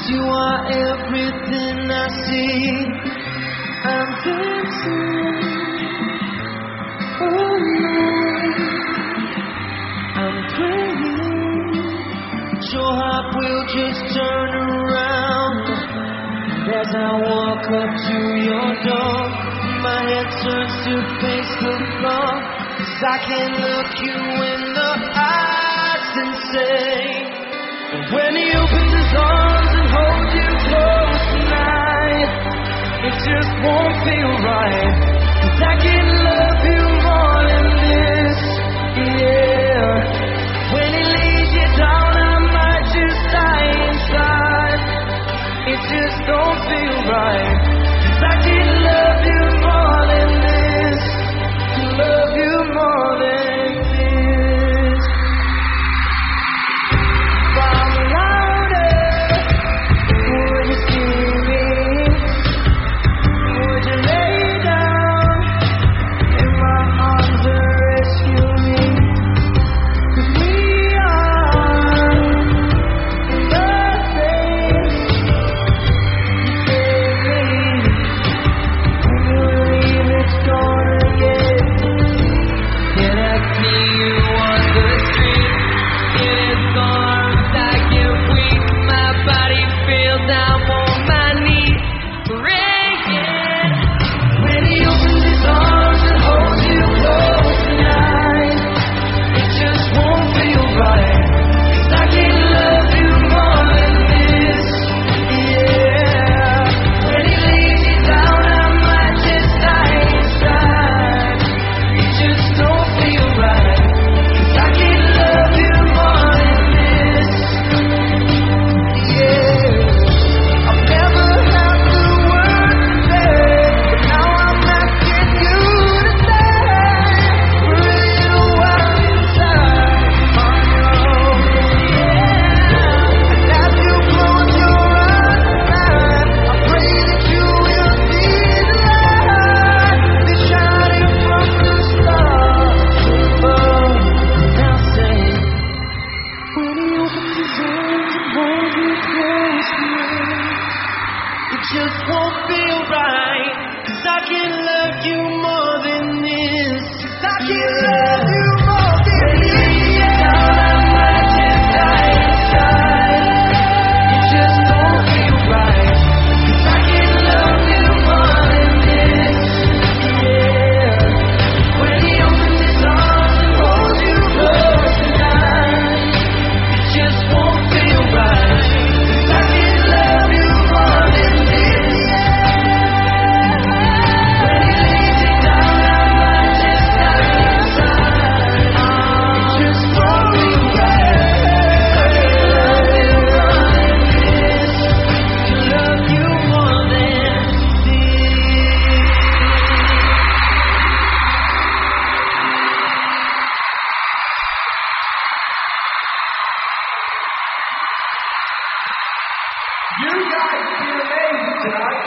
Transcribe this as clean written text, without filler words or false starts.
you are everything I see. I'm dancing, oh no, I'm praying your heart will just turn around. As I walk up to your door, my head turns to face the floor. 'Cause I can look you in the eyes and say, when he opens his arms and holds you close tonight, it just won't feel right. 'Cause I can love you more than this, yeah. When he lays you down, I might just die inside. It just don't feel right. 'Cause I can love you more than this, to love you more than this. From louder, would you see me? Would you lay down in my arms and rescue me? 'Cause we are the same. It's gonna get. Can I see you on the street? In his arms I get weak. My body feels I'm on my knees, praying. When he opens his arms and holds you close tonight, it just won't feel right. 'Cause I can love you more than this, yeah. When he lays you down, I might just die inside. It just don't feel right. 'Cause I can love you more than this, yeah. I've never had the words to say, but now I'm asking you to stay for a little while inside on your own, yeah. And as you close your eyes tonight, I pray that you will see the light that's shining from the stars above. Now say, when he opens his arms and holds you close tonight, it just won't feel right. 'Cause I can love you more than this. 'Cause I can love you more than this, yeah. I might just die inside. It just don't feel right. 'Cause I can love you more than this, yeah. When he opens his arms and holds you close tonight, it just won't feel right. 'Cause I can love you more than this, yeah. When he lays you down, I might just die inside. It just won't feel right. 'Cause I can love you more than this, to love you more than this. You guys did amazing tonight.